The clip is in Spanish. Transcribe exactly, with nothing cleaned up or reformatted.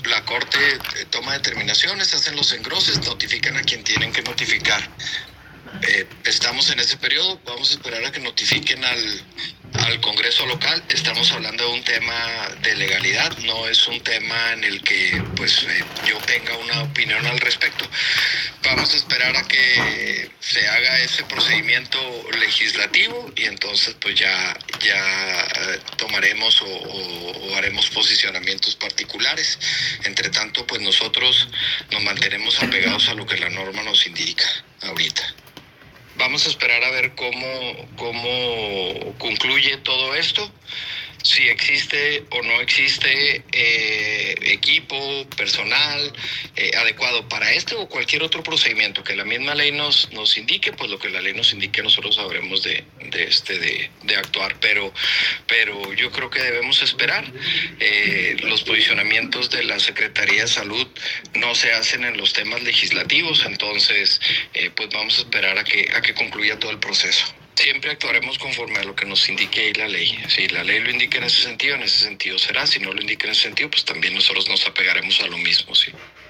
la Corte eh, toma determinaciones, hacen los engroses, notifican a quien tienen que notificar. Eh, estamos en ese periodo, vamos a esperar a que notifiquen al, al Congreso local. Estamos hablando de un tema de legalidad, no es un tema en el que pues eh, yo tenga una opinión al respecto. Vamos a esperar a que se haga ese procedimiento legislativo y entonces pues ya, ya eh, tomaremos o, o, o haremos posicionamientos particulares. Entre tanto, pues nosotros nos mantenemos apegados a lo que la norma nos indica ahorita. Vamos a esperar a ver cómo, cómo concluye todo esto, si existe o no existe eh, equipo, personal eh, adecuado para este o cualquier otro procedimiento que la misma ley nos, nos indique, pues lo que la ley nos indique nosotros sabremos de, de, este, de, de actuar, pero, pero yo creo que debemos esperar. Eh, los posicionamientos de la Secretaría de Salud no se hacen en los temas legislativos, entonces eh, pues vamos a esperar a que, a que concluya todo el proceso. Siempre actuaremos conforme a lo que nos indique ahí la ley. Si la ley lo indica en ese sentido, en ese sentido será. Si no lo indica en ese sentido, pues también nosotros nos apegaremos a lo mismo, sí.